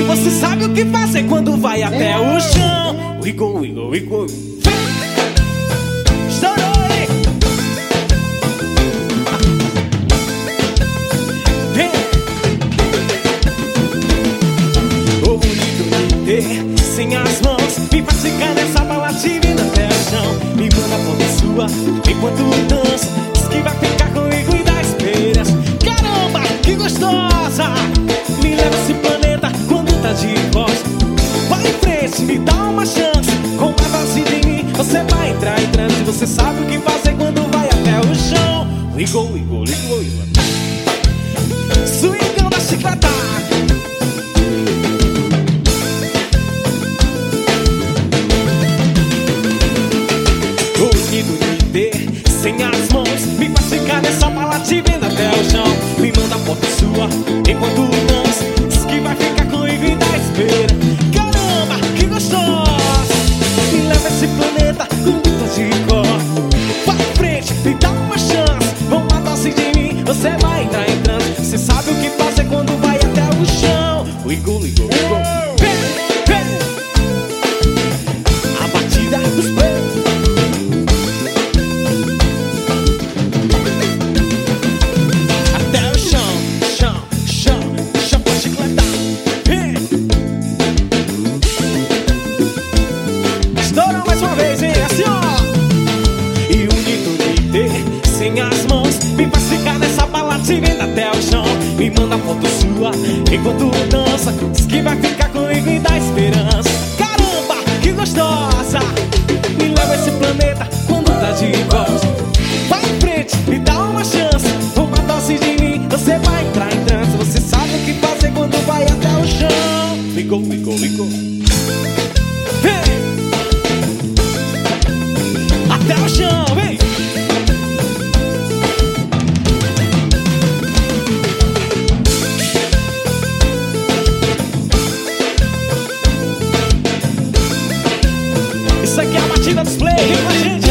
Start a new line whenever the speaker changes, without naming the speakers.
Você sabe o que fazer quando vai até o chão. Wiggle, wiggle, wiggle. Estourou, hein? O bonito me ter sem as mãos, me faz ficar nessa bala te vendo até o chão. Me manda foto sua enquanto dança, diz que vai ficar comigo e dá esperança. Caramba, que gostosa! Me leva esse planeta quando tá de costa. Vai em frente, me dá uma chance. Com uma dose de mim, você vai entrar em transe. Você sabe o que fazer quando vai até o chão. Wiggle, wiggle, wiggle, wiggle. Swingão da chicleta. Sem as mãos, me faz ficar nessa bala te vendo até o chão. Me manda foto sua enquanto dança, diz que vai ficar comigo e dá espera. Caramba, que gostosa! Me leva esse planeta com muita de cor. Vai em frente, me dá uma chance. Uma dose de mim, você vai entrar em transe. Você sabe o que fazer quando vai até o chão. Wiggle, wiggle, wiggle. A batida dos pés. Sem as mãos, me faz ficar nessa bala te vendo até o chão. Me manda foto sua enquanto dança, diz que vai ficar comigo e dá esperança. Caramba, que gostosa! Me leva esse planeta quando tá de costa. Vai em frente, me dá uma chance. Uma dose de mim, você vai entrar em transe. Você sabe o que fazer quando vai até o chão. Wiggle, wiggle, wiggle. Vem! Até o chão, vem! Isso aqui é a batida dos play, vem com a gente.